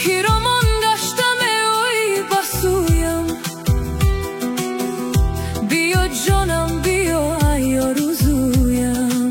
پیرامون گشتم اوی بسویم، بیا جانم بیا ای آرزویم.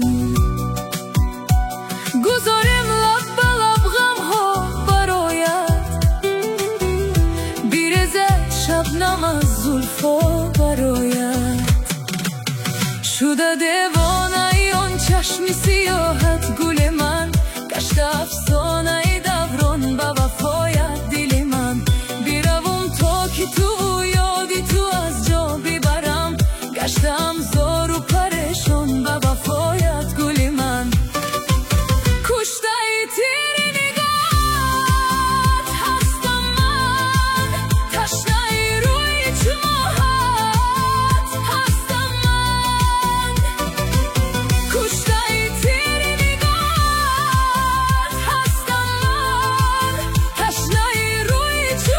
گذارم لب به لب غم ها برایت، بیرزه شبنم از زلفا برایت. شده دیوانه آن چشم سیاحت گل من، گشته افسانه دوران به وفایت دل من. بیروم تا که تو یادی تو از جا ببرم، گشتم زار و پریشان به وفایت گل من. کشته تیر نگاهت هستم من، تشنه روی چماهت هستم من. کشته تیر نگاهت هستم من، تشنه روی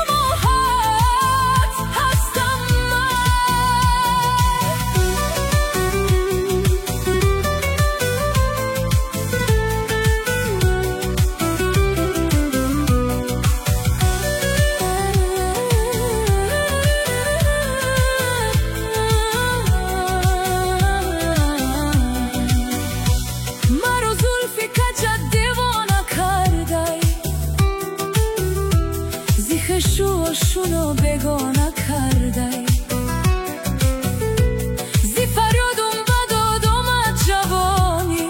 چماهت هستم مرا زلفی کجت دیوانه کردی، زیخشو آشونو بگانه کردی. زی فریادم به دادم از جوانی،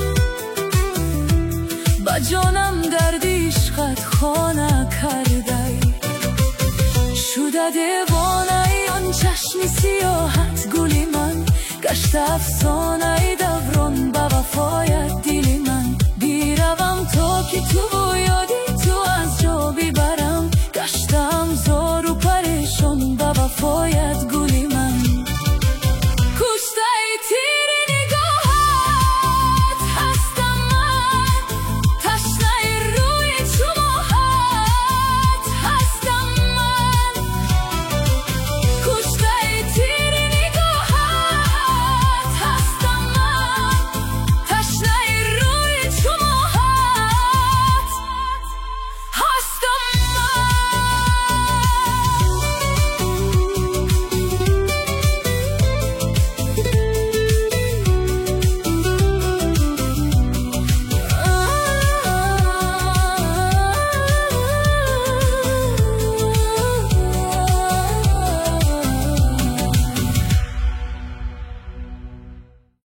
با جانم درد عشقت خانه کردی. شده دیوانه آن چشم سیاحت گل من، گشته افسانه دوران به وفایت دل من. بیروم تا که تو